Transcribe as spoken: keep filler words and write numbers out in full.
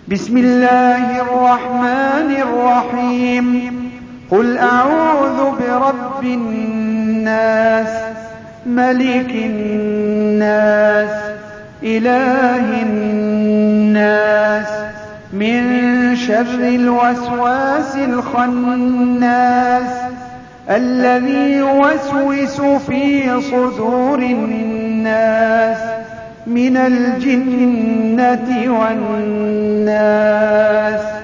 بسم الله الرحمن الرحيم قل أعوذ برب الناس ملك الناس إله الناس من شر الوسواس الخناس الذي يوسوس في صدور الناس من الجنة والناس.